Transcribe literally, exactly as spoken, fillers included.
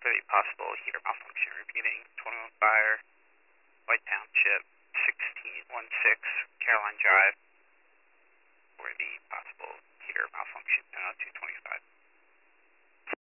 for the possible heater malfunction. Repeating, twenty-one Fire, White Township, sixteen sixteen Caroline Drive, for the possible heater malfunction, uh, two twenty-five.